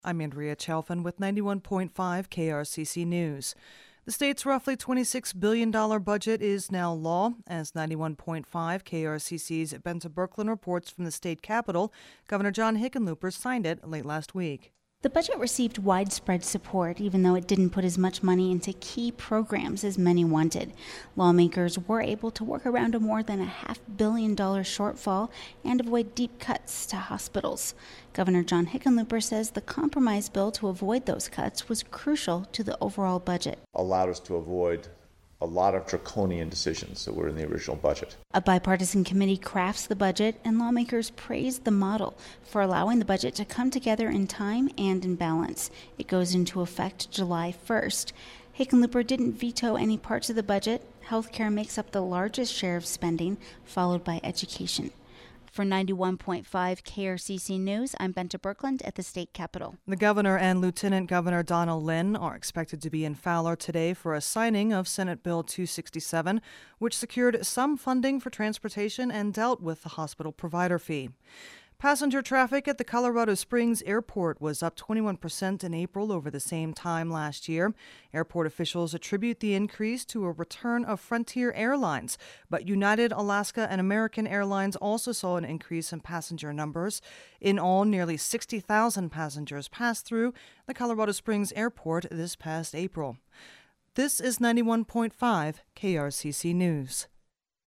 I'm Andrea Chalfin with 91.5 KRCC News. The state's roughly $26 billion budget is now law. As 91.5 KRCC's Benta Birkeland reports from the state capitol, Governor John Hickenlooper signed it late last week. The budget received widespread support, even though it didn't put as much money into key programs as many wanted. Lawmakers were able to work around a more than $500 million shortfall and avoid deep cuts to hospitals. Governor John Hickenlooper says the compromise bill to avoid those cuts was crucial to the overall budget. Allowed us to avoid a lot of draconian decisions that were in the original budget. A bipartisan committee crafts the budget, and lawmakers praised the model for allowing the budget to come together in time and in balance. It goes into effect July 1st. Hickenlooper didn't veto any parts of the budget. Healthcare makes up the largest share of spending, followed by education. For 91.5 KRCC News, I'm Benta Birkeland at the state capitol. The governor and Lieutenant Governor Donald Lynn are expected to be in Fowler today for a signing of Senate Bill 267, which secured some funding for transportation and dealt with the hospital provider fee. Passenger traffic at the Colorado Springs Airport was up 21% in April over the same time last year. Airport officials attribute the increase to a return of Frontier Airlines, but United, Alaska, and American Airlines also saw an increase in passenger numbers. In all, nearly 60,000 passengers passed through the Colorado Springs Airport this past April. This is 91.5 KRCC News.